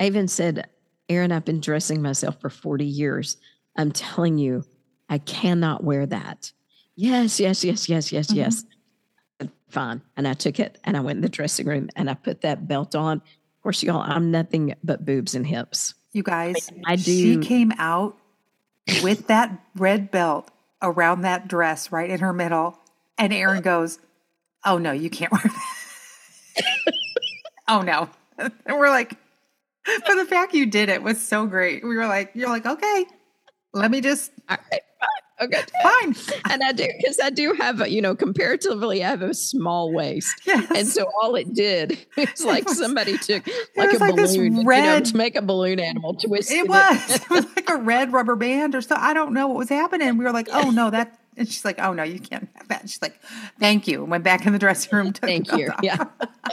I even said, Aaron, I've been dressing myself for 40 years. I'm telling you, I cannot wear that. Yes, yes, yes, yes, yes, yes. Fine. And I took it and I went in the dressing room and I put that belt on. Of course, y'all, I'm nothing but boobs and hips. You guys, I do. She came out with that red belt around that dress right in her middle. And Aaron goes, oh, no, you can't wear that. Oh, no. And we're like, but the fact you did it was so great. We were like, you're like, okay, let me just. All right, fine. Okay. Fine. And I do, because I do have, comparatively, I have a small waist. Yes. And so all it did, it's like somebody took like a like balloon, this red, to make a balloon animal twist. It was like a red rubber band or so. I don't know what was happening. We were like, oh, no, that. And she's like, oh, no, you can't have that. She's like, thank you. And went back in the dressing room. Thank you. Yeah.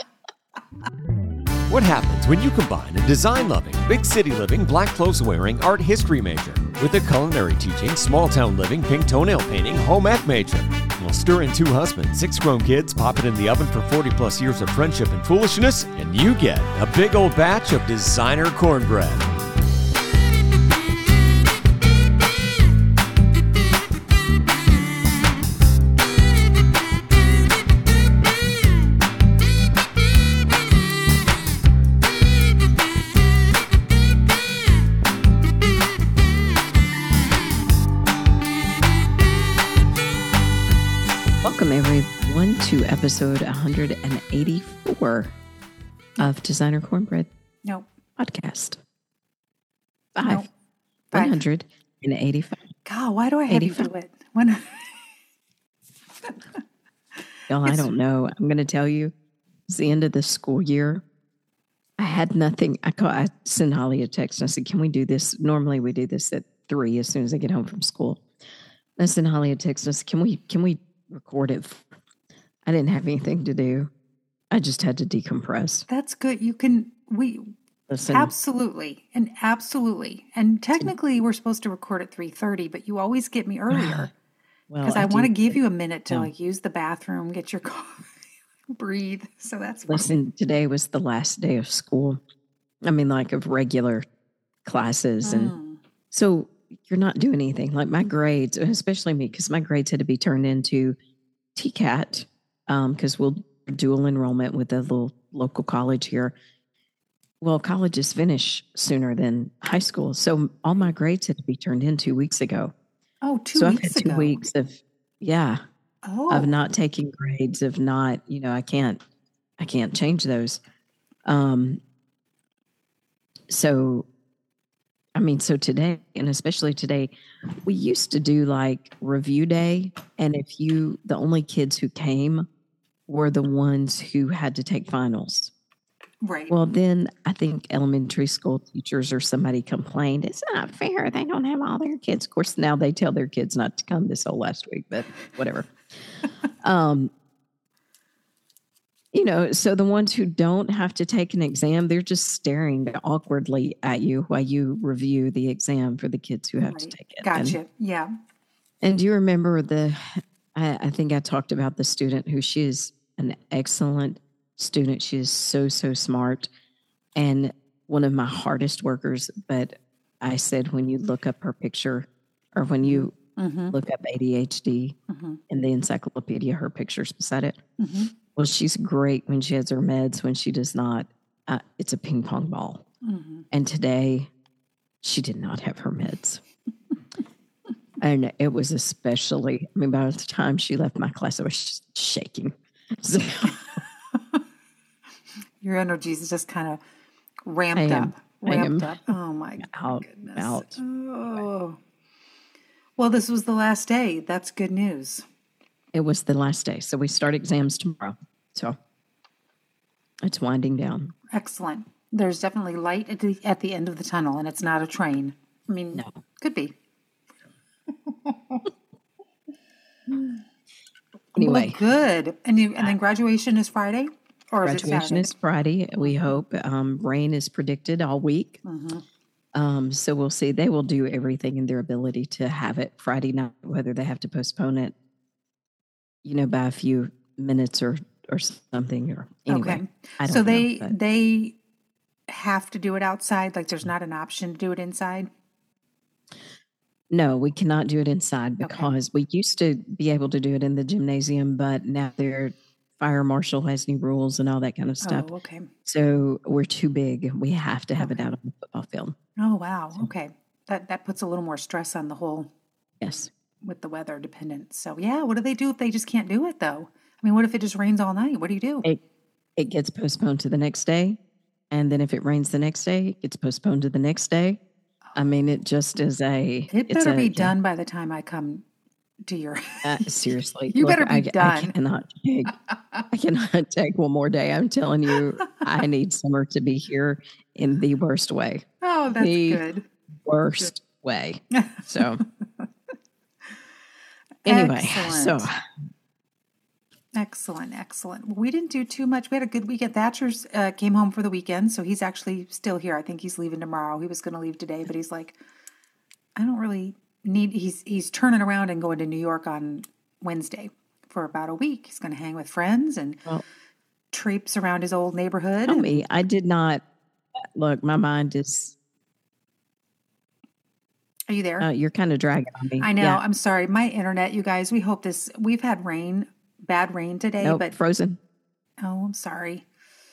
What happens when you combine a design-loving, big city-living, black clothes-wearing art history major with a culinary teaching, small-town living, pink toenail painting, home ec major? We'll stir in 2 husbands, 6 grown kids, pop it in the oven for 40-plus years of friendship and foolishness, and you get a big old batch of designer cornbread. Welcome, everyone, to episode 184 of Designer Cornbread podcast. 185. God, why do I have 85. You do it? Y'all, I don't know. I'm going to tell you, it's the end of the school year. I had nothing. I sent Holly a text and I said, can we do this? Normally we do this at 3 as soon as I get home from school. I sent Holly a text and I said, can we record it? I didn't have anything to do. I just had to decompress. That's good. Listen, absolutely. And technically we're supposed to record at 3:30, but you always get me earlier. Because I want to give you a minute to use the bathroom, get your coffee, breathe. So that's fine. Listen, today was the last day of school. I mean, like of regular classes. And so you're not doing anything. Like my grades, especially me, because my grades had to be turned into TCAT, because we'll dual enrollment with a little local college here. Well, colleges finish sooner than high school. So all my grades had to be turned in 2 weeks ago. Oh, 2 weeks ago. So I've had 2 weeks of, of not taking grades, of not, I can't change those. So today, and especially today, we used to do like review day. And the only kids who came were the ones who had to take finals. Right. Well, then I think elementary school teachers or somebody complained, it's not fair. They don't have all their kids. Of course, now they tell their kids not to come this whole last week, but whatever. So the ones who don't have to take an exam, they're just staring awkwardly at you while you review the exam for the kids who have to take it. Gotcha. Yeah. And do you remember I think I talked about the student who she is an excellent student. She is so, so smart and one of my hardest workers. But I said, when you look up her picture or when you look up ADHD in the encyclopedia, her picture's beside it. Well, she's great when she has her meds. When she does not, it's a ping pong ball. And today she did not have her meds. And it was especially, by the time she left my class, I was shaking. So, your energy is just kind of ramped up. Oh my goodness. Oh. Well, this was the last day. That's good news. It was the last day. So we start exams tomorrow. So it's winding down. Excellent. There's definitely light at the end of the tunnel, and it's not a train. No. Could be. Anyway. Well, good. And then graduation is Friday? Or graduation is Friday, we hope. Rain is predicted all week. So we'll see. They will do everything in their ability to have it Friday night, whether they have to postpone it, by a few minutes or something. Or anyway, okay. So they have to do it outside? Like there's not an option to do it inside? No, we cannot do it inside because we used to be able to do it in the gymnasium, but now their fire marshal has new rules and all that kind of stuff. Oh, okay. So we're too big. We have to have it out on the football field. Oh, wow. Okay. That puts a little more stress on the whole. Yes. With the weather dependent. So yeah, what do they do if they just can't do it though? I mean, what if it just rains all night? What do you do? It gets postponed to the next day. And then if it rains the next day, it gets postponed to the next day. I mean, it just is It better be done by the time I come to your. Seriously, You better be done. I cannot take one more day. I'm telling you, I need summer to be here in the worst way. Oh, that's good. Worst way. So anyway, Excellent. Well, we didn't do too much. We had a good weekend. Thatcher's came home for the weekend, so he's actually still here. I think he's leaving tomorrow. He was going to leave today, but he's like, I don't really need. He's turning around and going to New York on Wednesday for about a week. He's going to hang with friends and traipse around his old neighborhood. Tell me, I did not look. My mind is. Are you there? You're kind of dragging on me. I know. Yeah. I'm sorry. My internet, you guys. We've had bad rain today, but frozen. Oh, I'm sorry.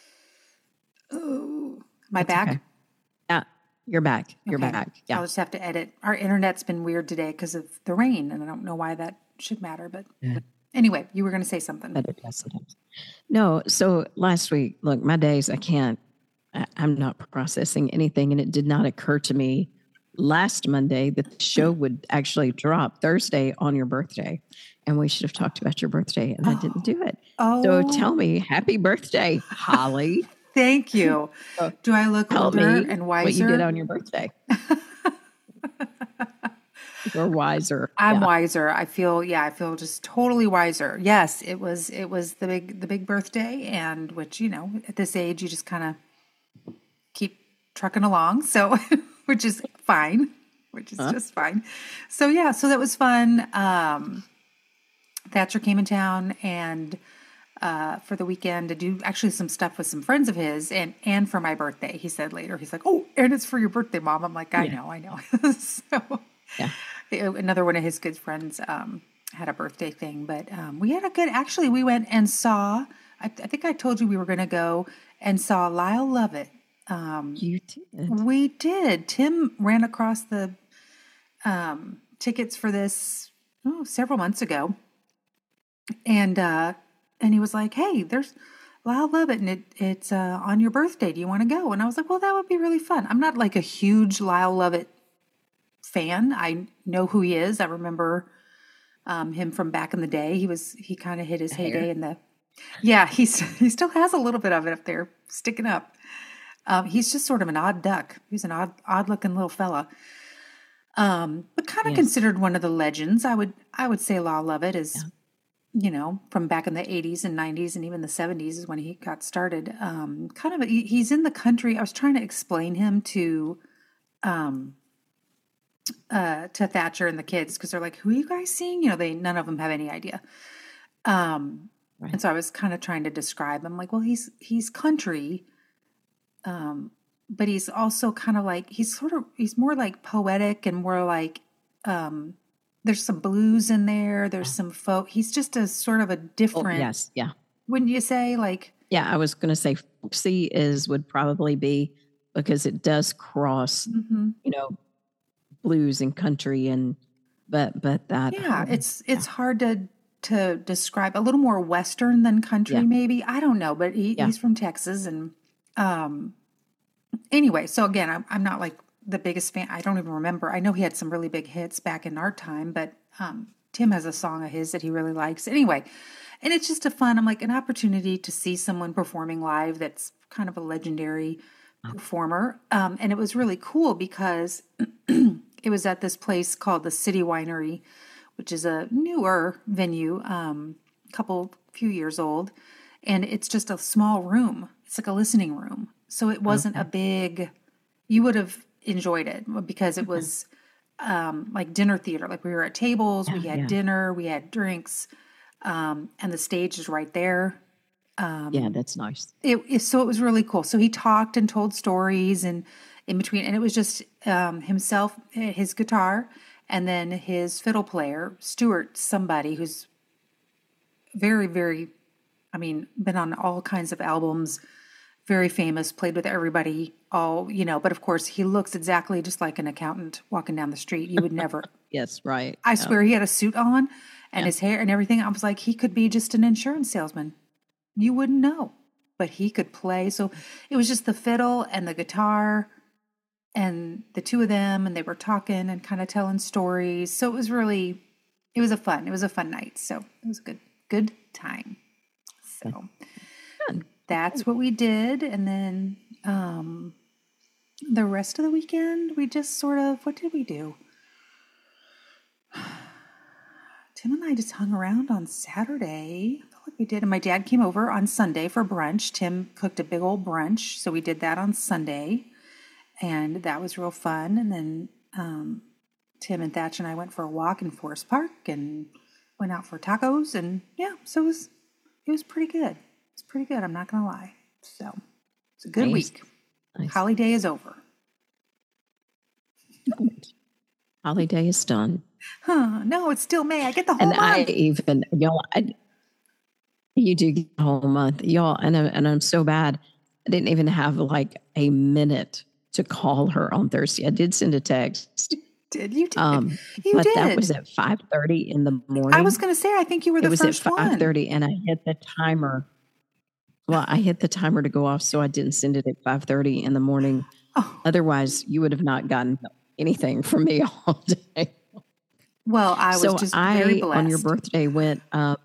Oh, my back. Okay. Yeah, you're back. You're back. Yeah. I'll just have to edit. Our internet's been weird today because of the rain, and I don't know why that should matter. But anyway, you were going to say something. No. So last week, look, my days, I'm not processing anything, and it did not occur to me last Monday that the show would actually drop Thursday on your birthday. And we should have talked about your birthday, and I didn't do it. So tell me, happy birthday, Holly. Thank you. Do I look older and wiser? What you did on your birthday. You're wiser. I'm wiser. I feel just totally wiser. Yes, it was the big birthday, and which, at this age you just kind of keep trucking along. So which is fine. Just fine. So so that was fun. Thatcher came in town and for the weekend to do actually some stuff with some friends of his and for my birthday. He said later, he's like, "Oh, and it's for your birthday, Mom." I'm like, I know. So another one of his good friends had a birthday thing, but we had actually we went and saw, I think I told you we were going to go and saw Lyle Lovett. You did. We did. Tim ran across the tickets for this several months ago. And he was like, "Hey, there's Lyle Lovett, and it's on your birthday. Do you want to go?" And I was like, "Well, that would be really fun." I'm not like a huge Lyle Lovett fan. I know who he is. I remember him from back in the day. He kind of hit his heyday in the. Yeah, he still has a little bit of it up there sticking up. He's just sort of an odd duck. He's an odd looking little fella. But kind of considered one of the legends. I would say Lyle Lovett is. From back in the 80s and 90s and even the 70s is when he got started. He's in the country. I was trying to explain him to Thatcher and the kids because they're like, "Who are you guys seeing?" None of them have any idea. And so I was kind of trying to describe him. Like, well, he's country, but he's also kind of like he's more like poetic and more like. There's some blues in there. There's some folk. He's just a sort of a different. Yes. Yeah. Wouldn't you say? Like. Yeah, I was going to say folksy would probably be because it does cross, blues and country but that. Yeah, it's hard to describe. A little more Western than country, maybe. I don't know, but he's from Texas, and anyway. So again, I'm not like. The biggest fan. I don't even remember. I know he had some really big hits back in our time, but Tim has a song of his that he really likes. Anyway, and it's just an opportunity to see someone performing live that's kind of a legendary performer. And it was really cool because it was at this place called the City Winery, which is a newer venue, few years old. And it's just a small room. It's like a listening room. So it wasn't a big, you would have enjoyed it because it was like dinner theater. Like we were at tables, we had dinner, we had drinks, and the stage is right there. Yeah, that's nice. So it was really cool. So he talked and told stories and in between, and it was just himself, his guitar, and then his fiddle player, Stuart, somebody who's very, very, I mean, been on all kinds of albums, very famous, played with everybody, all, you know, but of course he looks exactly just like an accountant walking down the street. You would never. Yes, right. I swear he had a suit on and his hair and everything. I was like, he could be just an insurance salesman. You wouldn't know, but he could play. So it was just the fiddle and the guitar and the two of them, and they were talking and kind of telling stories. So it was a fun night. So it was a good time. So that's what we did. And then the rest of the weekend, we just what did we do? Tim and I just hung around on Saturday. I felt like we did. And my dad came over on Sunday for brunch. Tim cooked a big old brunch. So we did that on Sunday. And that was real fun. And then Tim and Thatch and I went for a walk in Forest Park and went out for tacos. And yeah, so it was pretty good. It's pretty good. I'm not going to lie. So it's a good week. Nice. Holiday is over. Holiday is done. Huh? No, it's still May. I get the whole month. You do get the whole month, y'all. And I'm so bad. I didn't even have like a minute to call her on Thursday. I did send a text. Did you? But that was at 5:30 in the morning. I was going to say, I think you were the first one. It was at 5:30, and I hit the timer. Well, I hit the timer to go off, so I didn't send it at 5:30 in the morning. Oh. Otherwise, you would have not gotten anything from me all day. Well, I was just very blessed. On your birthday went,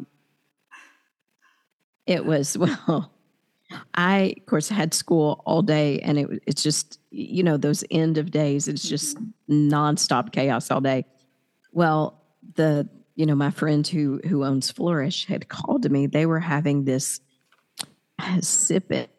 it was, I, of course, had school all day, and it's just, you know, those end of days, it's just nonstop chaos all day. Well, my friend who owns Flourish had called to me. They were having this sip it.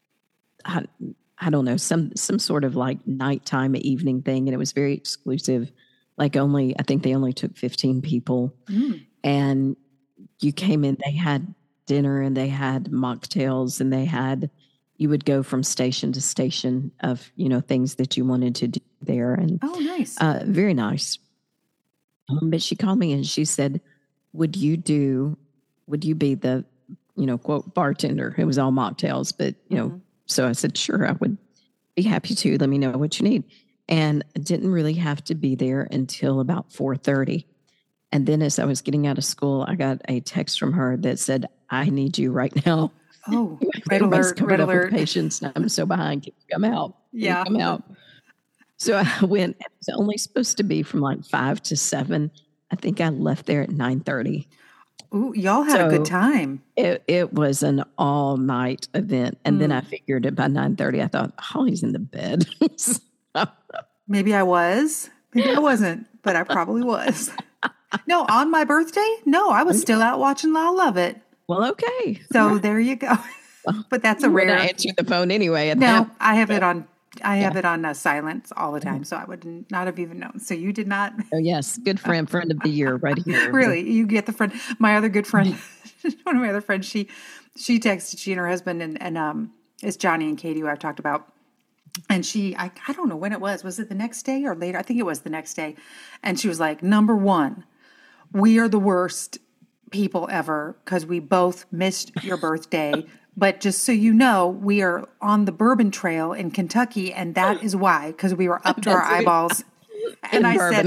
I don't know, some sort of like nighttime evening thing. And it was very exclusive. Like I think they only took 15 people. And you came in, they had dinner and they had mocktails and you would go from station to station of, you know, things that you wanted to do there. And oh, nice. Very nice. But she called me and she said, would you be the, you know, quote, bartender? It was all mocktails, but, you know, so I said, sure, I would be happy to. Let me know what you need. And I didn't really have to be there until about 4:30. And then as I was getting out of school, I got a text from her that said, I need you right now. Oh, red alert, red alert. Patients. I'm so behind. Can you come out? Yeah. Come out. So I went. It was only supposed to be from like 5 to 7. I think I left there at 9:30. Ooh, y'all had a good time. It was an all-night event. And then I figured it by 9:30, I thought, Holly's in the bed. Maybe I was. Maybe I wasn't, but I probably was. No, on my birthday? No, I was still out watching La Love It. Well, okay. So there you go. But that's a rare. I answered the phone anyway. No, I have it on. I have it on silence all the time, so I would not have even known. So you did not. Oh yes, good friend of the year, right here. Really, you get the friend. My other good friend, one of my other friends, she texted. She and her husband and it's Johnny and Katie who I've talked about. And I don't know when it was. Was it the next day or later? I think it was the next day. And she was like, number one, we are the worst people ever because we both missed your birthday. But just so you know, we are on the Bourbon Trail in Kentucky, and that is why, because we were up to our eyeballs. And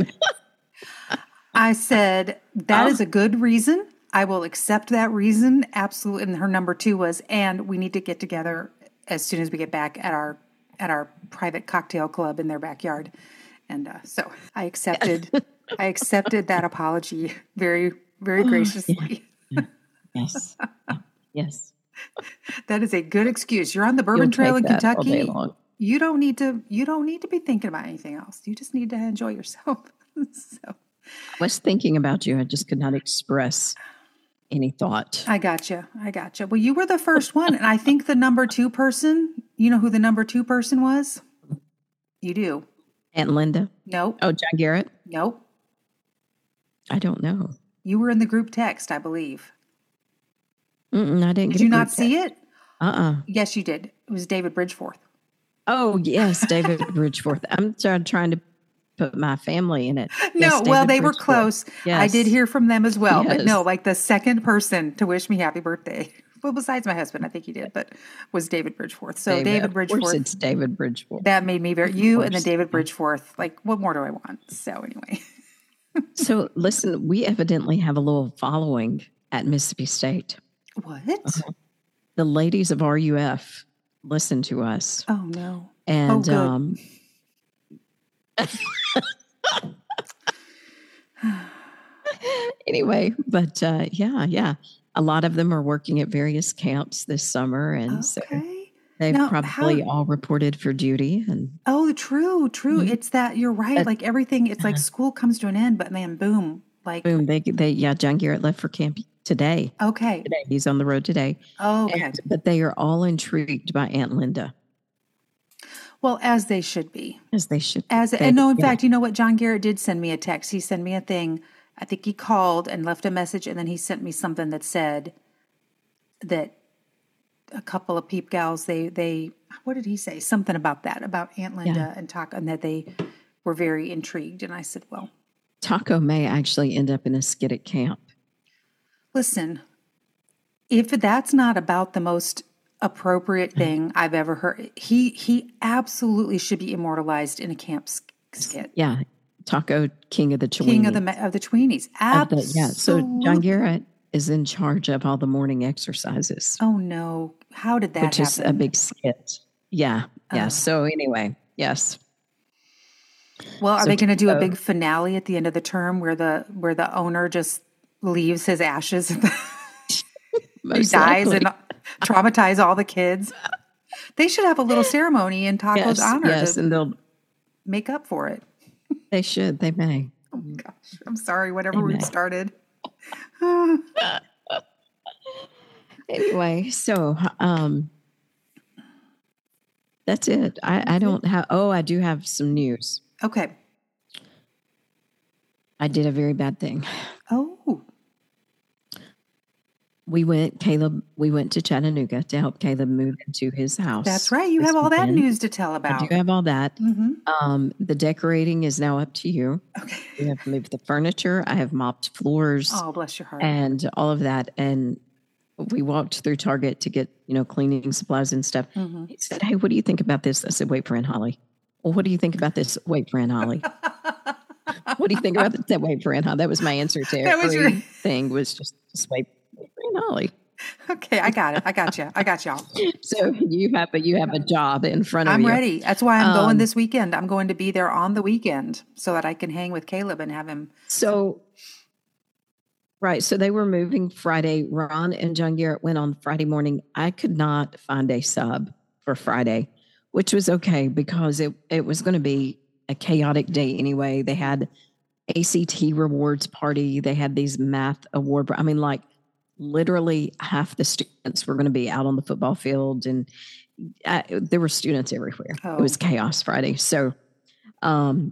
I said, that is a good reason. I will accept that reason. Absolutely. And her number two was, and we need to get together as soon as we get back at our private cocktail club in their backyard. And so I accepted that apology very, very graciously. Yes. Yes. That is a good excuse. You're on the Bourbon Trail in Kentucky. You don't need to be thinking about anything else. You just need to enjoy yourself. So I was thinking about you. I just could not express any thought. I gotcha. Well, you were the first one. And I think the number two person, you know who the number two person was? You do. Aunt Linda? Nope. Oh, John Garrett? Nope. I don't know. You were in the group text, I believe. I didn't Did get you a not group see text. it? Uh-uh. Yes, you did. It was David Bridgeforth. Oh, yes, David Bridgeforth. I'm trying to put my family in it. Yes, No, well, David they were Bridgeforth. close. I did Yes. hear from them as well. But no, Yes. like the second person to wish me happy birthday, well, besides my husband, I think he did, but was David Bridgeforth. So David Of course, Bridgeforth, it's David Bridgeforth. that made me very, Of you and then course. David Bridgeforth, like, what more do I want? So anyway. So listen, we evidently have a little following at Mississippi State. What? The ladies of RUF listen to us. Oh, no. And good. Anyway, but yeah. A lot of them are working at various camps this summer. And so Okay. they've Now, probably all reported for duty. And Oh, true. It's that you're right. But- Like everything, it's like school comes to an end, but then boom, like, boom, John Garrett left for camp today. okay. Today. He's on the road today. Okay. But they are all intrigued by Aunt Linda, Well, as they should be. as they should. And no, in fact, you know what? John Garrett did send me a text. He sent me a thing. I think he called and left a message, and then he sent me something that said that a couple of peep gals, they what did he say? Something about that, about Aunt Linda and Taco, and that they were very intrigued. And I said, well, Taco may actually end up in a skid at camp. listen, if that's not about the most appropriate thing I've ever heard, he absolutely should be immortalized in a camp skit. Yeah. Taco, king of the Tweenies. King of the Tweenies. Absolutely. So John Garrett is in charge of all the morning exercises. Oh no. How did that happen? Which is a big skit. Yeah. Yeah. So anyway, yes. Well, are they going to do a big finale at the end of the term where the owner just leaves his ashes he dies and traumatize all the kids? They should have a little ceremony in Taco's honor. Yes, and they'll make up for it. They should. They may. Oh my gosh. I'm sorry, whatever we've started. Anyway, so that's it. I don't have, I do have some news. Okay. I did a very bad thing. Oh. We went to Chattanooga to help Caleb move into his house. That's right. You have all that news to tell about. I do have all that. Mm-hmm. The decorating is now up to you. Okay. We have moved the furniture. I have mopped floors. Oh, bless your heart. And all of that. And we walked through Target to get, cleaning supplies and stuff. Mm-hmm. He said, "Hey, what do you think about this?" I said, "Wait for Aunt Holly." "Well, what do you think about this?" "Wait for Aunt Holly." "What do you think about that?" "Wait for Aunt Holly." That was my answer to everything. Was just wait for Aunt Holly. Okay, I got it. I got you. I got y'all. So you have a job in front of you. I'm ready. That's why I'm going this weekend. I'm going to be there on the weekend so that I can hang with Caleb and have him. Right. So they were moving Friday. Ron and John Garrett went on Friday morning. I could not find a sub for Friday, which was okay because it was going to be a chaotic day anyway. They had ACT rewards party. They had these math award. I mean, like literally half the students were going to be out on the football field, and there were students everywhere. Oh. It was chaos Friday. So, but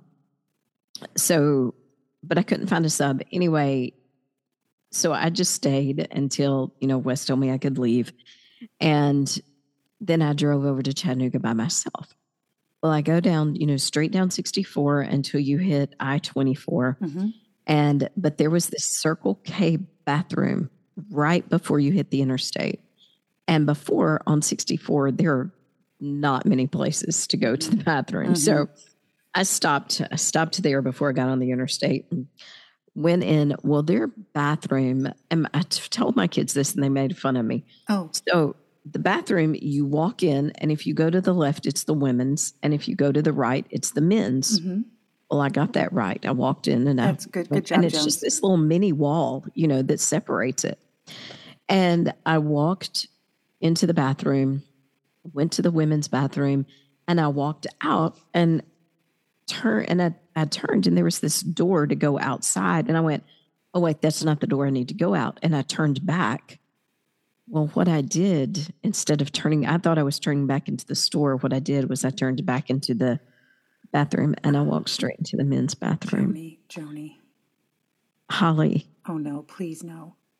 I couldn't find a sub anyway. So I just stayed until, Wes told me I could leave. And then I drove over to Chattanooga by myself. Well, I go down, straight down 64 until you hit I-24. Mm-hmm. But there was this Circle K bathroom right before you hit the interstate. And before on 64, there are not many places to go to the bathroom. Mm-hmm. So I stopped there before I got on the interstate and went in. Well, their bathroom, and I told my kids this and they made fun of me. Oh. So the bathroom, you walk in, and if you go to the left, it's the women's. And if you go to the right, it's the men's. Mm-hmm. Well, I got that right. I walked in and that's good. Good job, and it's Jones. just this little mini wall, that separates it. And I walked into the bathroom, went to the women's bathroom, and I walked out and I turned, and there was this door to go outside. And I went, "Oh, wait, that's not the door I need to go out." And I turned back. Well, what I did, instead of I thought I was turning back into the store. What I did was I turned back into the bathroom, and I walked straight into the men's bathroom. Joni. Holly. Oh, no, please no.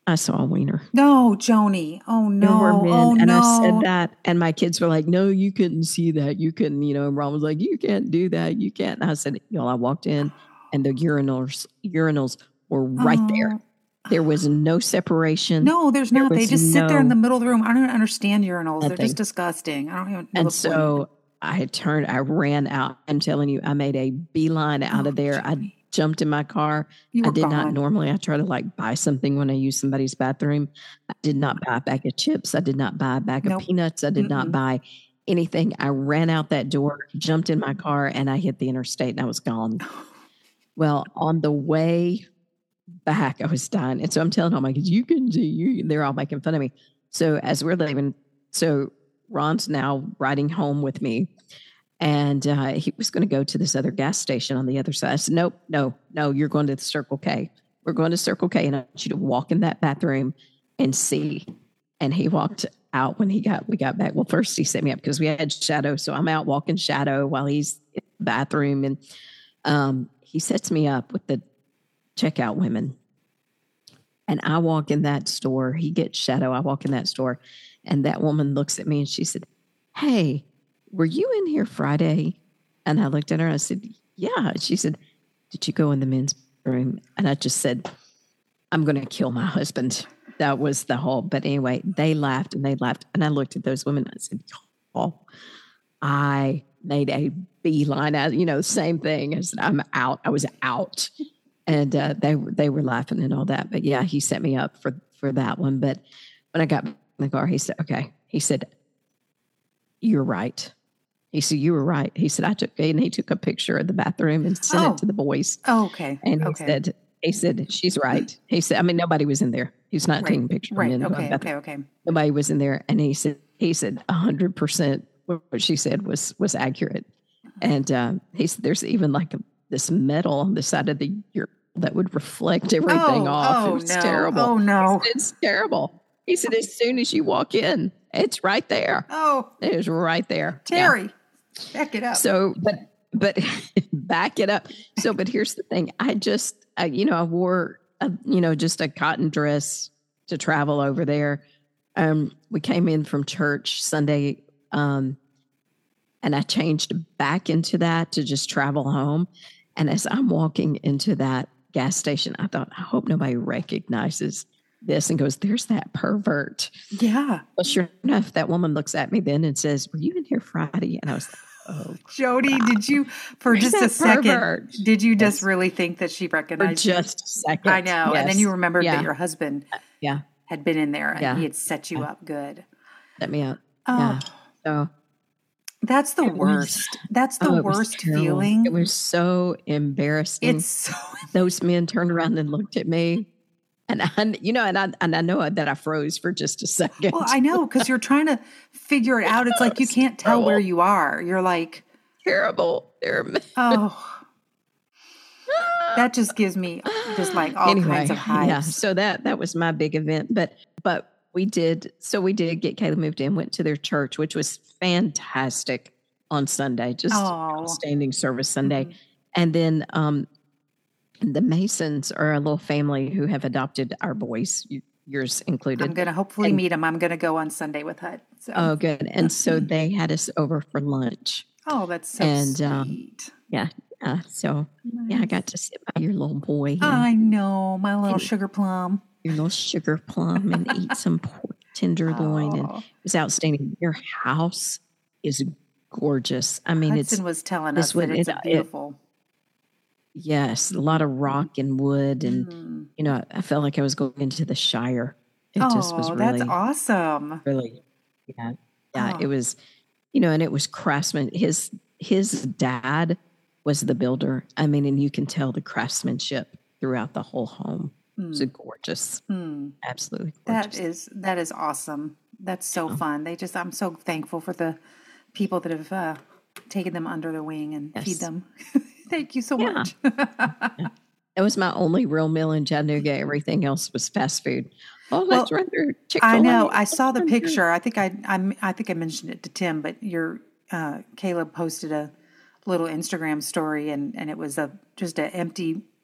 I saw a wiener. No, Joni. Oh, There were no. men, Oh, and I no. said that, and my kids were like, "No, you couldn't see that. You couldn't." And Ron was like, "You can't do that. You can't." And I said, I walked in, and the urinals were right there. Oh. There was no separation. No, there's There not. They was just sit there in the no middle of the room. I don't even understand urinals. They're nothing. just disgusting. I don't even know And the point. so I ran out. I'm telling you, I made a beeline out of there. I jumped in my car. You I were did not gone. normally. I try to like buy something when I use somebody's bathroom. I did not buy a bag of chips. I did not buy a bag of Nope. peanuts. I did not buy anything. I ran out that door, jumped in my car, and I hit the interstate, and I was gone. Well, on the way back, I was dying. And so I'm telling all my kids, you can see you. They're all making fun of me. So as we're leaving, so Ron's now riding home with me. And he was going to go to this other gas station on the other side. I said, nope, no, you're going to the Circle K. We're going to Circle K, and I want you to walk in that bathroom and see. And he walked out when we got back. Well, first he set me up because we had shadow. So I'm out walking shadow while he's in the bathroom. And he sets me up with the checkout women. And I walk in that store. He gets shadow. I walk in that store. And that woman looks at me and she said, "Hey, were you in here Friday?" And I looked at her and I said, "Yeah." She said, "Did you go in the men's room?" And I just said, "I'm going to kill my husband." That was the whole, but anyway, they laughed. And I looked at those women and I said, "Oh, I made a beeline out, same thing. I said, I'm out. I was out." And they were laughing and all that. But yeah, he set me up for that one. But when I got in the car, he said, "Okay." He said, "You're right." He said, "You were right." He said, he took a picture of the bathroom and sent it to the boys. Oh, okay. And he said, "She's right." He said, nobody was in there. He's not taking pictures. Right. Okay. Nobody was in there. And he said 100% what she said was accurate. And he said, there's even like this metal on the side of the urinal that would reflect everything off. It was terrible. Oh, no. It's terrible. He said, as soon as you walk in, it's right there. Oh. It is right there. Terry, back it up. So, but back it up. So, but here's the thing. I wore, just a cotton dress to travel over there. We came in from church Sunday, and I changed back into that to just travel home. And as I'm walking into that gas station, I thought, I hope nobody recognizes this and goes, "There's that pervert." Yeah. Well, sure enough, that woman looks at me then and says, "Were you in here Friday?" And I was like, "Oh, Jody, crap. did you, for There's just a that second, pervert." did you just really think that she recognized For just a second. I know. Yes. And then you remembered that your husband Yeah. had been in there and Yeah. he had set you up good. Let me out. Oh, Yeah. So that's the it was- that's the it was worst terrible. feeling. It was so embarrassing. It's so Those men turned around and looked at me. And I know that I froze for just a second. well, I know, because you're trying to figure it out. It's like you can't tell where you are. You're like, Terrible. oh, that just gives me just like all kinds of hives. Yeah. So that was my big event. But we did get Caleb moved in, went to their church, which was fantastic on Sunday. Just outstanding service Sunday. Mm-hmm. And then the Masons are a little family who have adopted our boys, yours included. I'm going to hopefully meet them. I'm going to go on Sunday with Hut. So. Oh, good. And so they had us over for lunch. Oh, that's so sweet. Yeah. So, I got to sit by your little boy. I know, my little sugar plum. Your little sugar plum and eat some pork tenderloin. And it was outstanding. Your house is gorgeous. I mean, Hudson was telling us that it's beautiful. Yes, a lot of rock and wood. And, I felt like I was going into the Shire. It just was really. That's awesome. Really. Yeah. Yeah. It was, and it was craftsman. His dad was the builder. I mean, and you can tell the craftsmanship throughout the whole home. It was gorgeous. Absolutely gorgeous. That is awesome. That's so fun. I'm so thankful for the people that have taken them under their wing and feed them. Thank you so much. That was my only real meal in Chattanooga. Everything else was fast food. Oh, let's run through Chick-fil-A. I know. I saw the picture. I think I mentioned it to Tim, but Caleb posted a little Instagram story, and it was just an empty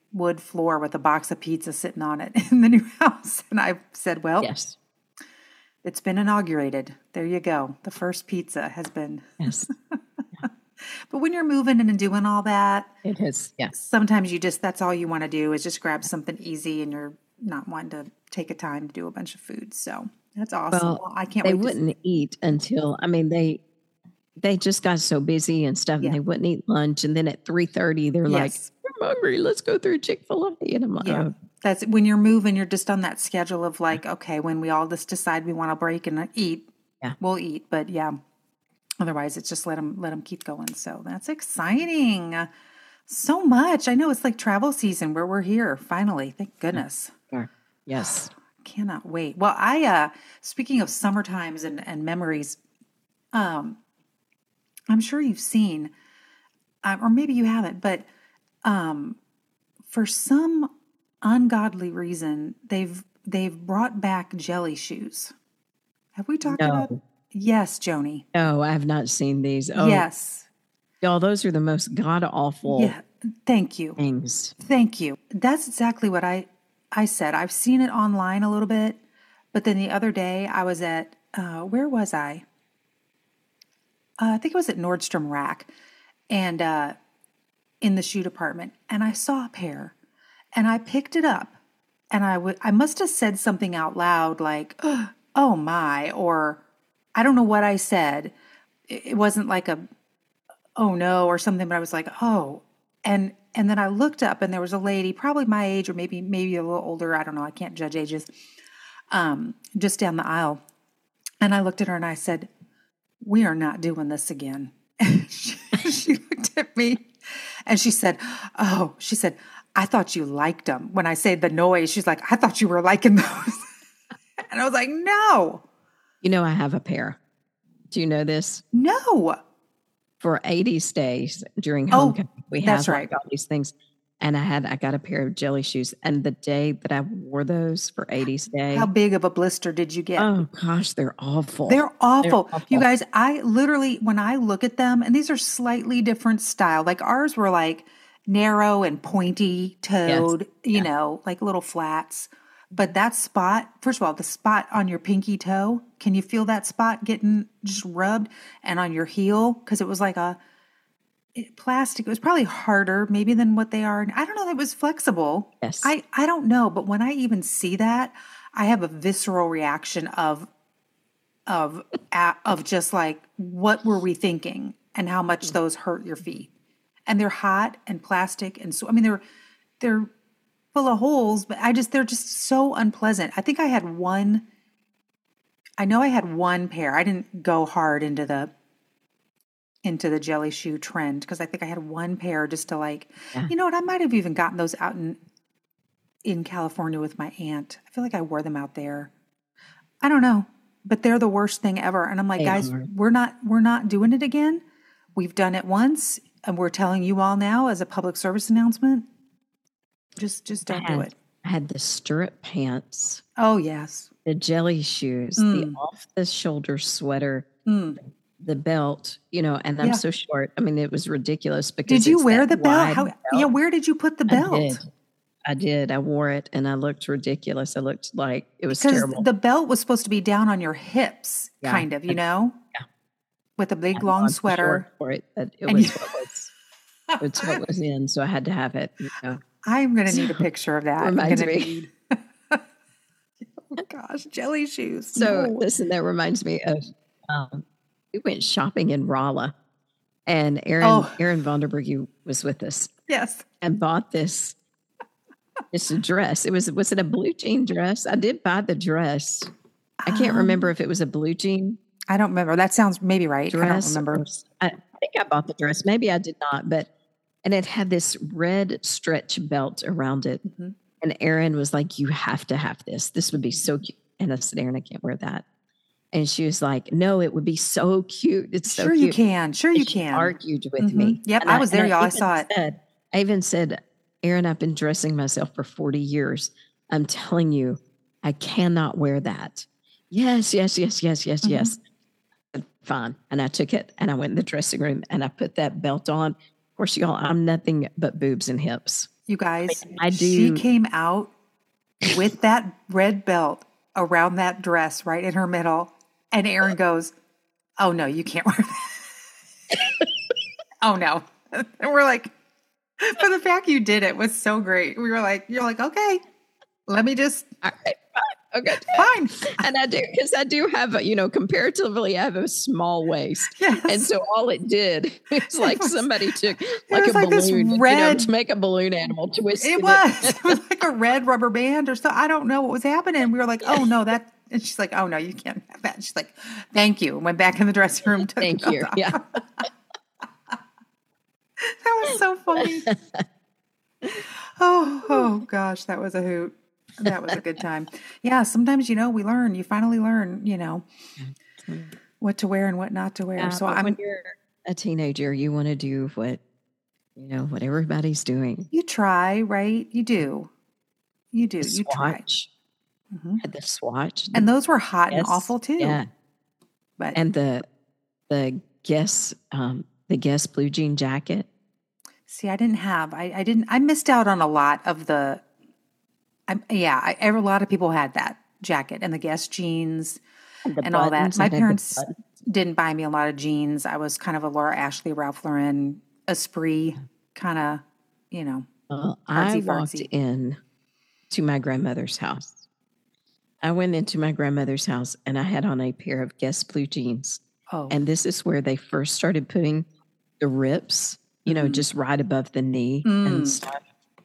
wood floor with a box of pizza sitting on it in the new house. And I said, well, Yes. it's been inaugurated. There you go. The first pizza has been. Yes. But when you're moving and doing all that, It is. Yeah. sometimes that's all you want to do is just grab something easy and you're not wanting to take a time to do a bunch of food. So that's awesome. Well, Well, I can't they wait. wouldn't eat until, I mean, they just got so busy and stuff, Yeah. and they wouldn't eat lunch. And then at 3:30, they're like, Yes. I'm hungry. Let's go through Chick-fil-A. And I'm like, Yeah. oh, That's when you're moving, you're just on that schedule of like, okay, when we all just decide we want to break and eat, Yeah. we'll eat. But yeah, otherwise it's just let them keep going. So that's exciting. So much. I know it's like travel season where we're here finally. Thank goodness. sure. Yes. Cannot wait. Well, speaking of summer times and memories, I'm sure you've seen, or maybe you haven't, but for some ungodly reason, they've brought back jelly shoes. Have we talked about? No, Yes, Joni. no, I have not seen these. Oh, Yes. y'all, those are the most god awful Yeah. Thank you. things. Thank you. That's exactly what I said. I've seen it online a little bit, but then the other day I was at, where was I? I think it was at Nordstrom Rack and in the shoe department. And I saw a pair and I picked it up and I must have said something out loud like, oh my, or I don't know what I said. It wasn't like a, oh no, or something, but I was like, oh. And then I looked up and there was a lady, probably my age or maybe a little older. I don't know. I can't judge ages. Just down the aisle. And I looked at her and I said, we are not doing this again. And she looked at me and she said, I thought you liked them. When I say the noise, she's like, I thought you were liking those. And I was like, no. You know, I have a pair. Do you know this? No. For 80s days during Oh, homecoming, we that's had right. like all these things. And I got a pair of jelly shoes. And the day that I wore those for 80s day, How big of a blister did you get? oh gosh, they're awful. They're awful. awful. You guys, I literally, when I look at them, and these are slightly different style, like ours were like narrow and pointy toed, you know, like little flats. But that spot, first of all, the spot on your pinky toe, can you feel that spot getting just rubbed? And on your heel, because it was like plastic. It was probably harder maybe than what they are. I don't know. It was flexible. Yes. I don't know. But when I even see that, I have a visceral reaction of just like, what were we thinking and how much those hurt your feet? And they're hot and plastic. And so, I mean, they're full of holes, but they're just so unpleasant. I think I had one pair. I didn't go hard into the jelly shoe trend because I think I had one pair just to like, you know what? I might have even gotten those out in California with my aunt. I feel like I wore them out there. I don't know, but they're the worst thing ever. And I'm like, guys, we're not doing it again. We've done it once, and we're telling you all now as a public service announcement. Just don't do it. I had the stirrup pants, Oh yes. the jelly shoes, the off the shoulder sweater, the belt, you know, and I'm so short. I mean, it was ridiculous because Did you it's wear that the belt? wide Yeah, where did you put the belt? I did. I wore it and I looked ridiculous. I looked like it was Because terrible. the belt was supposed to be down on your hips, Yeah. kind of, you know? Yeah. With a big I'm long too sweater. short for it, but it And was you- it's what was in, so I had to have it. You know. I'm going to need a picture of that. I'm Reminds gonna me. need- oh gosh, jelly shoes. So No. listen, that reminds me of we went shopping in Rolla, and Aaron Vonderberg was with us Yes. and bought this dress. Was it a blue jean dress? I did buy the dress. I can't remember if it was a blue jean I don't remember. That sounds maybe right. I don't dress. remember. I think I bought the dress. Maybe I did not, and it had this red stretch belt around it. Mhm. And Erin was like, you have to have this. This would be so cute. And I said, Erin, I can't wear that. And she was like, no, it would be so cute. It's so Sure cute. you can. Sure And you she can. argued with Mhm. me. Yep, And I was there, and y'all. I even saw it. I even said, Erin, I've been dressing myself for 40 years. I'm telling you, I cannot wear that. Yes. Mm-hmm. Yes. Fine. And I took it and I went in the dressing room and I put that belt on. Of course, y'all, I'm nothing but boobs and hips. You guys, I she do. came out with that red belt around that dress right in her middle. And Aaron goes, oh, no, you can't wear that. Oh, no. And we're like, but the fact you did it was so great. We were like, you're like, okay, let me just, All right, fine. Okay. fine. And I do, because I do have, comparatively, I have a small waist. Yes. And so all it did, it's like somebody took like was a like this balloon, red- to make a balloon animal, twisted It was like a red rubber band or so. I don't know what was happening. We were like, oh, no, that. And she's like, oh, no, you can't have that. She's like, thank you. Went back in the dressing room. Took Thank the belt you. off. Yeah. That was so funny. Oh gosh, that was a hoot. That was a good time. Yeah, sometimes, we learn. You finally learn, what to wear and what not to wear. So when you're a teenager, you want to do what everybody's doing. you try, right? You do. You do. The You try. swatch. Mhm. The swatch. And those were hot and Guess- awful too. Yeah. But And the Guess blue jean jacket. see, I didn't have. I missed out on a lot of the. A lot of people had that jacket and the Guess jeans and all that. buttons. My I had the parents buttons. didn't buy me a lot of jeans. I was kind of a Laura Ashley, Ralph Lauren, Esprit kind of, I artsy walked fartsy. in to my grandmother's house. I went into my grandmother's house and I had on a pair of Guess blue jeans. Oh, And this is where they first started putting the rips, just right above the knee and stuff.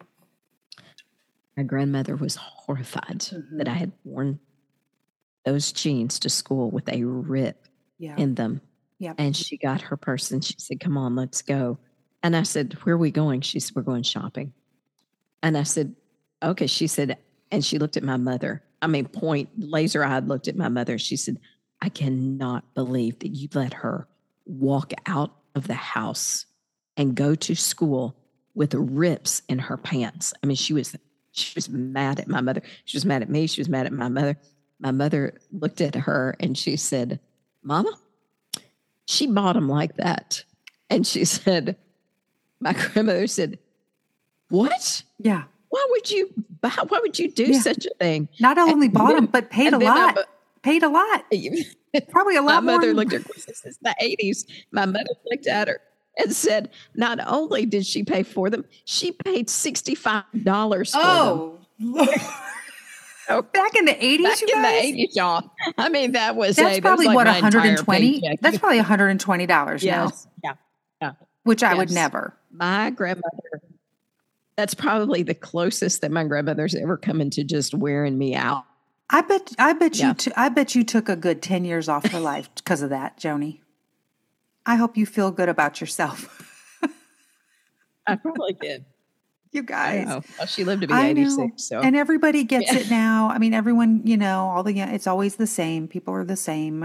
My grandmother was horrified that I had worn those jeans to school with a rip yeah. in them. Yep. And she got her purse and she said, come on, let's go. And I said, where are we going? She said, we're going shopping. And I said, okay. She said, and she looked at my mother. Laser eyed looked at my mother. She said, I cannot believe that you let her walk out of the house and go to school with rips in her pants. She was mad at my mother. She was mad at me. She was mad at my mother. My mother looked at her and she said, Mama, she bought them like that. And she said, my grandmother said, what? Yeah. Why would you do Yeah. such a thing? Not only bought them, but paid a and then lot. Paid a lot. Probably a My lot more. mother looked at her, this is the 80s. My mother looked at her and said, not only did she pay for them, she paid $65 for them. Oh. Back in the 80s, Back you in guys? the 80s, y'all. That was That's probably like what, my entire 120? paycheck. That's probably $120 now, Yes. Yeah. which I would Yes. never. My grandmother, that's probably the closest that my grandmother's ever come into just wearing me out. I bet Yeah. I bet you took a good 10 years off her life because of that, Joni. I hope you feel good about yourself. I probably did. You I guys. know. Well, she lived to be I 86. know. So And everybody gets it now. Everyone, it's always the same. People are the same.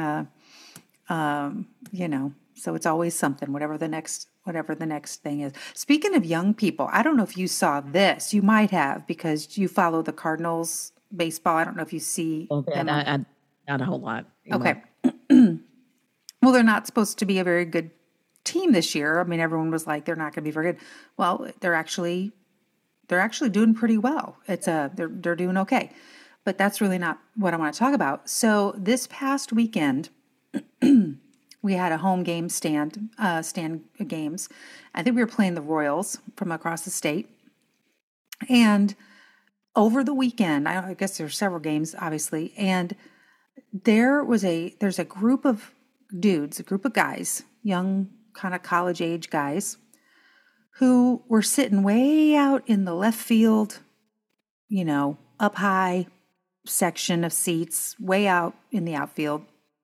So it's always something, whatever the next thing is. Speaking of young people, I don't know if you saw this. You might have because you follow the Cardinals baseball. I don't know if you see them. not a whole lot. Okay. Well, they're not supposed to be a very good team this year. Everyone was like, they're not going to be very good. Well, they're actually doing pretty well. They're doing okay. But that's really not what I want to talk about. So this past weekend, we had a home game stand games. I think we were playing the Royals from across the state. And over the weekend, I guess there's several games, obviously, and there's a group of dudes, a group of guys, young kind of college age guys, who were sitting way out in the left field, up high section of seats, way out in the outfield.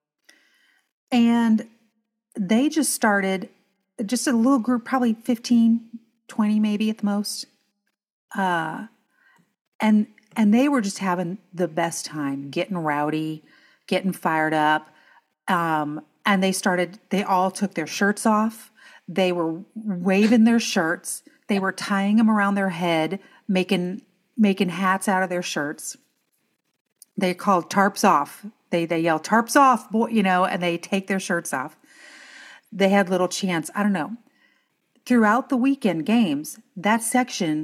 And they just started, just a little group, probably 15, 20 maybe at the most. And they were just having the best time, getting rowdy, getting fired up. And they all took their shirts off. They were waving their shirts. They were tying them around their head, making hats out of their shirts. They called tarps off. They yell tarps off, boy, and they take their shirts off. They had little chants. I don't know. Throughout the weekend games, that section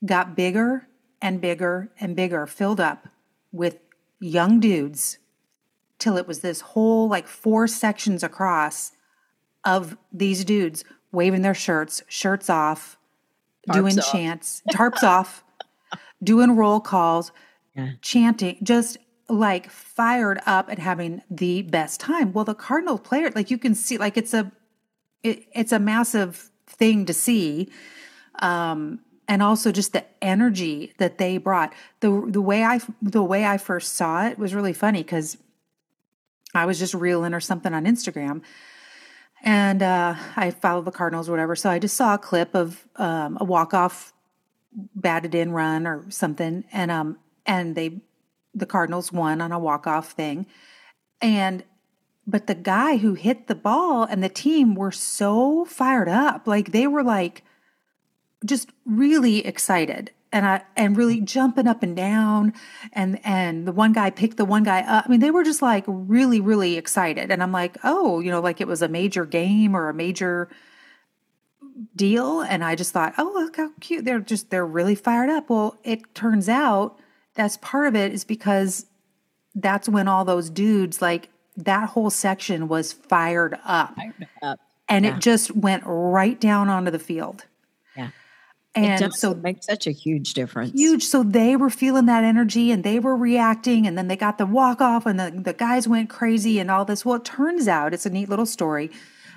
got bigger and bigger and bigger, filled up with young dudes till it was this whole like 4 sections across of these dudes waving their shirts off, doing chants, tarps off, doing roll calls, chanting, just like fired up and having the best time. Well, the Cardinal player, like you can see, like it's a massive thing to see. And also just the energy that they brought. The way I first saw it was really funny because I was just reeling or something on Instagram, and I followed the Cardinals or whatever. So I just saw a clip of a walk-off batted in run or something, and the Cardinals won on a walk-off thing, but the guy who hit the ball and the team were so fired up, like they were like just really excited and really jumping up and down, and the one guy picked the one guy up. I mean, they were just like really, really excited. And I'm like, oh, like it was a major game or a major deal. And I just thought, oh, look how cute. They're really fired up. Well, it turns out that's part of it is because that's when all those dudes, like that whole section was fired up. And it just went right down onto the field. Yeah. And so it makes such a huge difference. Huge. So they were feeling that energy and they were reacting, and then they got the walk off and the guys went crazy and all this. Well, it turns out it's a neat little story.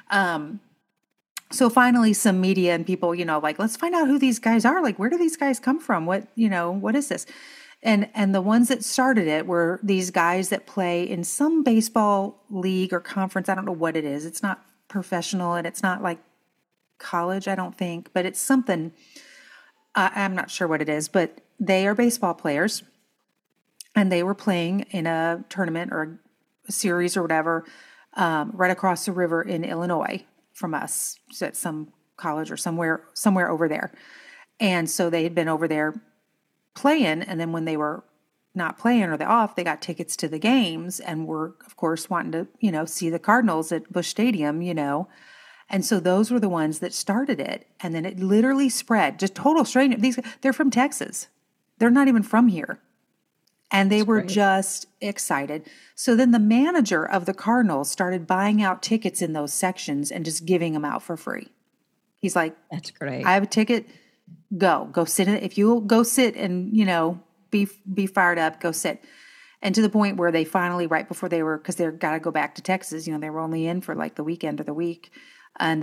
So finally some media and people, like, let's find out who these guys are. Like, where do these guys come from? What is this? And the ones that started it were these guys that play in some baseball league or conference. I don't know what it is. It's not professional and it's not like college, I don't think, but it's something. I'm not sure what it is, but they are baseball players, and they were playing in a tournament or a series or whatever, right across the river in Illinois from us, so at some college or somewhere over there. And so they had been over there playing, and then when they were not playing or they're off, they got tickets to the games and were, of course, wanting to, see the Cardinals at Busch Stadium, And so those were the ones that started it. And then it literally spread, just total stranger. They're from Texas. They're not even from here. And they were just excited. So then the manager of the Cardinals started buying out tickets in those sections and just giving them out for free. He's like, that's great. I have a ticket. Go sit in it. If you'll go sit and, be fired up, go sit. And to the point where they finally, right before because they got to go back to Texas, they were only in for like the weekend or the week. And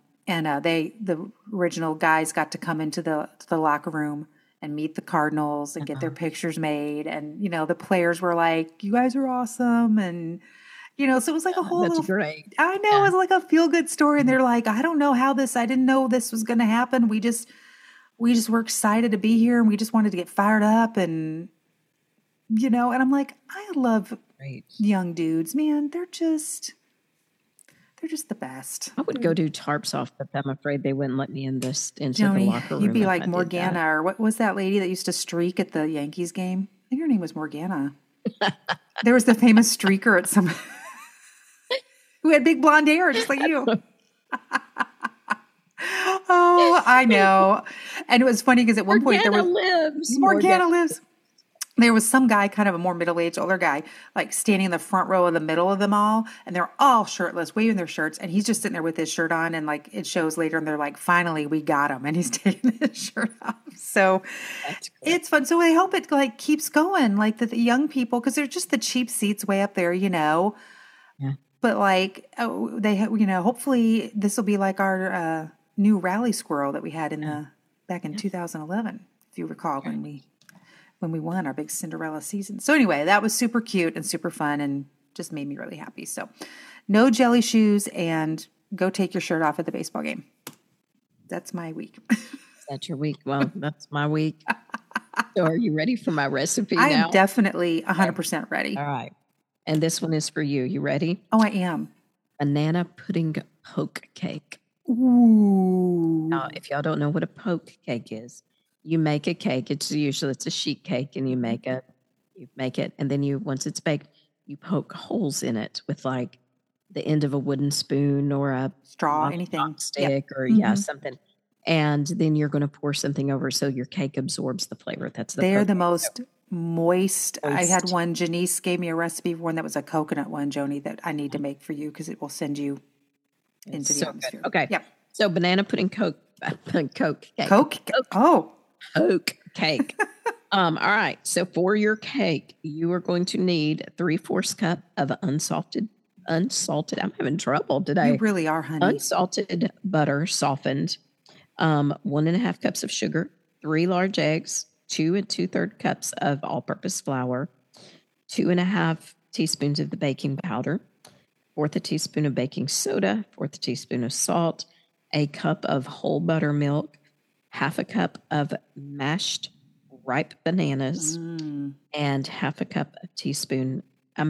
the original guys got to come into the locker room and meet the Cardinals and get their pictures made. And, the players were like, you guys are awesome. And, so it was like a whole That's great. I know, it was like a feel good story. And they're like, I didn't know this was going to happen. We just were excited to be here and we just wanted to get fired up. And, and I'm like, I love young dudes, man. They're just the best. I would go do tarps off, but I'm afraid they wouldn't let me into the locker room. You'd be like Morgana, or what was that lady that used to streak at the Yankees game? I think her name was Morgana. There was the famous streaker at some who had big blonde hair, just like you. Oh, I know. And it was funny because at one point there was Morgana lives. There was some guy, kind of a more middle-aged, older guy, like standing in the front row in the middle of them all, and they're all shirtless, waving their shirts, and he's just sitting there with his shirt on, and like it shows later, and they're like, finally, we got him, and he's taking his shirt off. So it's fun. So I hope it like keeps going, like the young people, because they're just the cheap seats way up there, Yeah. But like hopefully this will be like our new rally squirrel that we had back in 2011, if you recall, when we won our big Cinderella season. So anyway, that was super cute and super fun and just made me really happy. So no jelly shoes and go take your shirt off at the baseball game. That's my week. That's your week. Well, that's my week. So are you ready for my recipe now? I am definitely 100% ready. All right. And this one is for you. You ready? Oh, I am. Banana pudding poke cake. Ooh. Now, if y'all don't know what a poke cake is, you make a cake. It's a sheet cake, and you make it, and then once it's baked, you poke holes in it with like the end of a wooden spoon or a straw, anything, stick, or something. And then you're going to pour something over so your cake absorbs the flavor. That's the They are the poke. most moist. I had Moist. one, Janice gave me a recipe for one that was a coconut one, Joni, that I need to make for you because it will send you into the So good. atmosphere. Okay. Yep. So banana pudding Coke cake. Coke? Oh, Coke cake. All right. So for your cake, you are going to need 3/4 cup of unsalted. I'm having trouble today. you really are, honey. Unsalted butter, softened. 1.5 cups of sugar, 3 large eggs, 2 2/3 cups of all-purpose flour, 2.5 teaspoons of the baking powder, 1/4 a teaspoon of baking soda, 1/4 a teaspoon of salt, a cup of whole buttermilk, 1/2 a cup of mashed ripe bananas, and 1/2 a teaspoon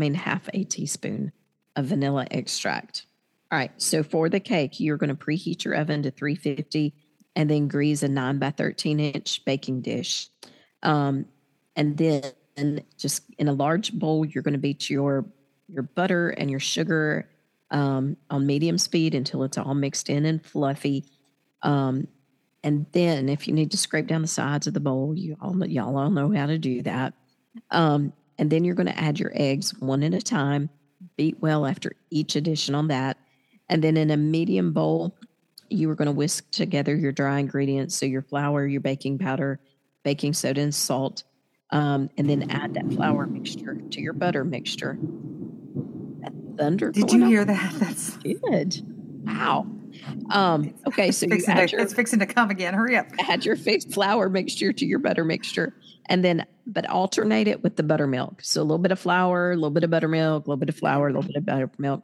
of vanilla extract. All right, so for the cake, you're going to preheat your oven to 350 and then grease a 9 by 13 inch baking dish. And then just in a large bowl, you're going to beat your butter and your sugar on medium speed until it's all mixed in and fluffy. And then if you need to scrape down the sides of the bowl, y'all all know how to do that. And then you're going to add your eggs one at a time, beat well after each addition on that. And then in a medium bowl, you are going to whisk together your dry ingredients. So your flour, your baking powder, baking soda, and salt. And then add that flour mixture to your butter mixture. That thunder. Did going you on? hear that? That's Good. Wow. Okay, so you it's fixing to come again. Hurry up. add your fixed flour mixture to your butter mixture, and then but alternate it with the buttermilk. So a little bit of flour, a little bit of buttermilk, a little bit of flour, a little bit of buttermilk.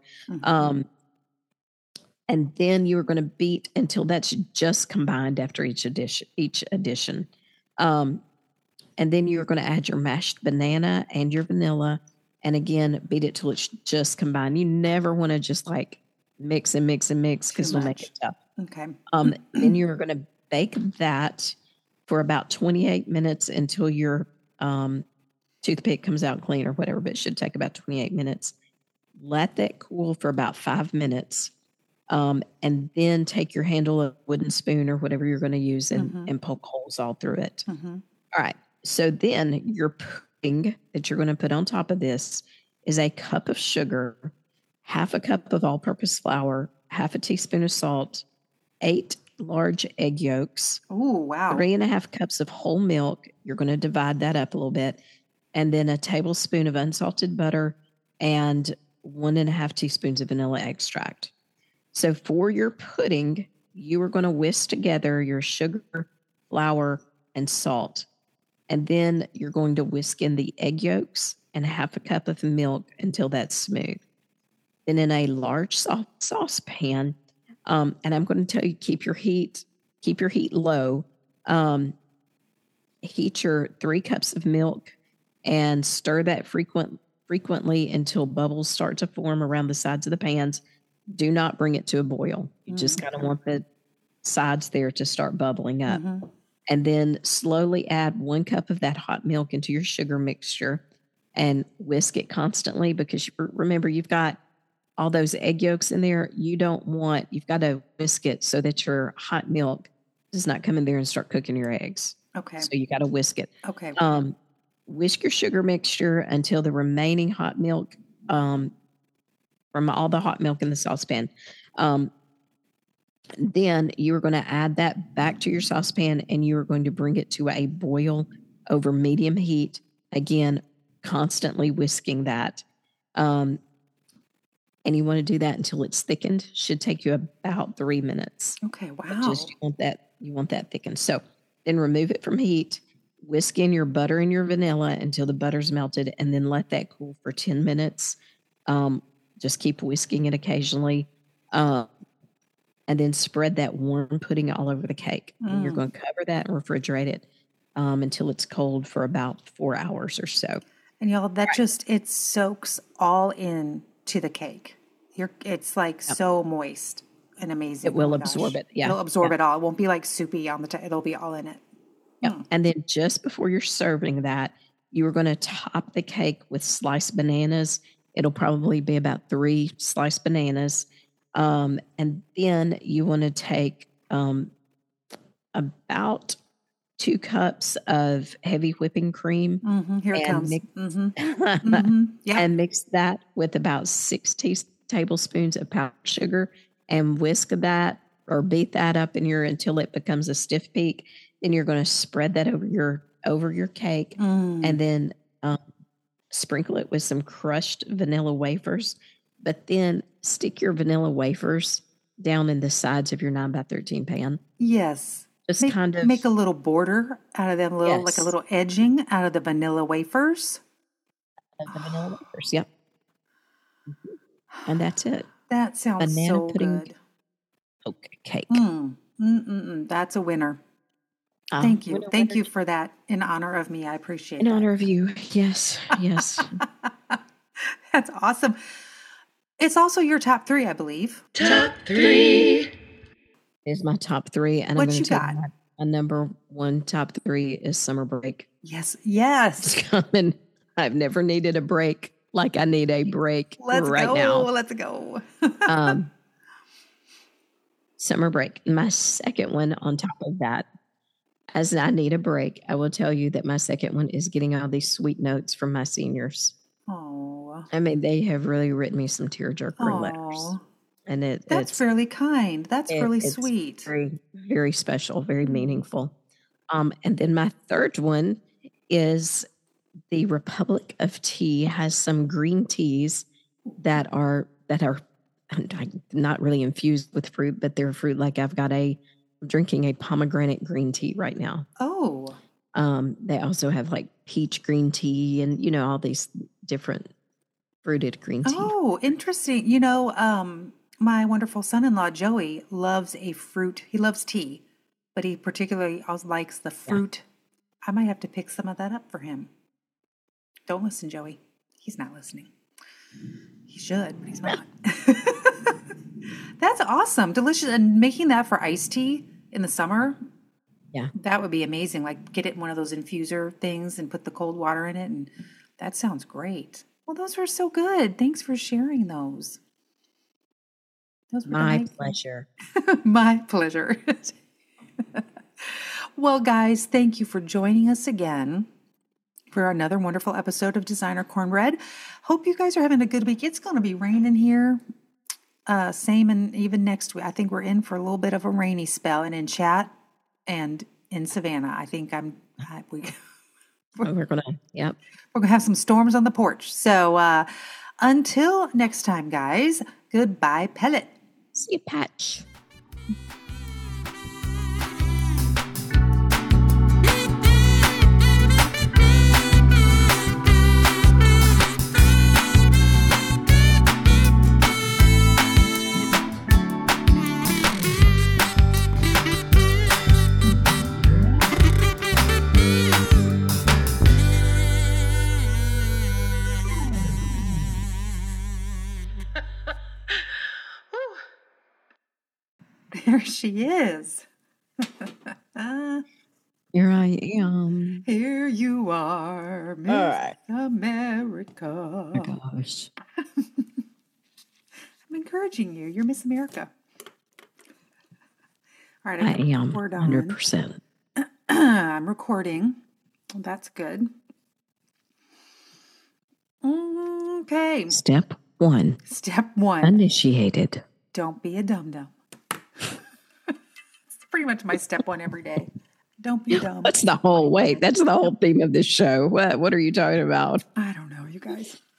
And then you're going to beat until that's just combined after each addition. And then you're going to add your mashed banana and your vanilla, and again beat it till it's just combined. You never want to just like mix and mix and mix because it'll make it tough. Okay. Then you're going to bake that for about 28 minutes until your toothpick comes out clean or whatever, but it should take about 28 minutes. Let that cool for about 5 minutes. And then take your handle of wooden spoon or whatever you're going to use and poke holes all through it. All right. So then your pudding that you're going to put on top of this is a cup of sugar, 1/2 a cup of all-purpose flour, 1/2 a teaspoon of salt, 8 large egg yolks, Oh, wow. 3.5 cups of whole milk. You're going to divide that up a little bit. And then a tablespoon of unsalted butter and 1.5 teaspoons of vanilla extract. So for your pudding, you are going to whisk together your sugar, flour, and salt. And then you're going to whisk in the egg yolks and 1/2 a cup of milk until that's smooth. Then in a large saucepan, and I'm going to tell you, keep your heat low. Heat your 3 cups of milk and stir that frequently until bubbles start to form around the sides of the pans. Do not bring it to a boil. You just kind of want the sides there to start bubbling up. And then slowly add 1 cup of that hot milk into your sugar mixture and whisk it constantly because remember, you've got all those egg yolks in there. You've got to whisk it so that your hot milk does not come in there and start cooking your eggs. Okay. So you got to whisk it. Okay. Whisk your sugar mixture until the remaining hot milk, from all the hot milk in the saucepan. Then you're going to add that back to your saucepan and you're going to bring it to a boil over medium heat. Again, constantly whisking that. And you want to do that until it's thickened. Should take you about 3 minutes. Okay. Wow. You want that thickened. So then remove it from heat, whisk in your butter and your vanilla until the butter's melted, and then let that cool for 10 minutes. Just keep whisking it occasionally. And then spread that warm pudding all over the cake. And you're going to cover that and refrigerate it until it's cold for about 4 hours or so. And y'all, it soaks all in to the cake. It's like so moist and amazing. It will absorb it. Yeah. It'll absorb it all. It won't be like soupy on the top. It'll be all in it. Yeah. And then just before you're serving that, you are going to top the cake with sliced bananas. It'll probably be about 3 sliced bananas. And then you want to take about 2 cups of heavy whipping cream Here it and comes. mix, Yep. and mix that with about 6 tablespoons of powdered sugar and whisk that or beat that up in your until it becomes a stiff peak. Then you're going to spread that over your cake, and then sprinkle it with some crushed vanilla wafers. But then stick your vanilla wafers down in the sides of your 9x13 pan. Yes. Just kind of Make a little border out of them, like a Yes. little edging out of the vanilla wafers. the vanilla wafers. Yep. And that's it. That sounds Banana so pudding good. cake. That's a winner. Ah, Thank you. winner, Thank winner, you for that in honor of me. I appreciate in that. honor of you. Yes. Yes. That's awesome. It's also your top 3, I believe. Is my top 3. And What I'm going you to tell got? you my number 1 top 3 is summer break. Yes. It's Yes. coming. I've never needed a break like I need a break Let's right go. now. Let's go. Summer break. My second one on top of that, as I need a break, I will tell you that my second one is getting all these sweet notes from my seniors. Oh. I mean, they have really written me some tearjerker letters. Oh. And That's it's fairly kind. That's really it's sweet. very, very special, very meaningful. And then my third one is the Republic of Tea has some green teas that are not really infused with fruit, but they're fruit. Like I'm drinking a pomegranate green tea right now. Oh. They also have like peach green tea and, all these different fruited green tea. Oh, interesting. My wonderful son-in-law, Joey, loves a fruit. He loves tea, but he particularly also likes the fruit. I might have to pick some of that up for him. Don't listen, Joey. He's not listening. He should, but he's not. That's awesome. Delicious. And making that for iced tea in the summer, Yeah. that would be amazing. Like get it in one of those infuser things and put the cold water in it. And that sounds great. Well, those were so good. Thanks for sharing those. Those were My delightful. pleasure. My pleasure. Well, guys, thank you for joining us again for another wonderful episode of Designer Cornbread. Hope you guys are having a good week. It's going to be raining here. Same and even next week. I think we're in for a little bit of a rainy spell, and in Chat and in Savannah. I think We're gonna, yep. we're going to have some storms on the porch. So until next time, guys, goodbye, pellet. See you, Patch. There she is. Here I am. Here you are, Miss right. America. Oh my gosh. I'm encouraging you. You're Miss America. All right, I am we're done. 100%. I'm recording. That's good. Okay. Step 1. Step 1. Initiated. Don't be a dum-dum. It's pretty much my step 1 every day. Don't be dumb. That's the whole theme of this show. What are you talking about? I don't know, you guys.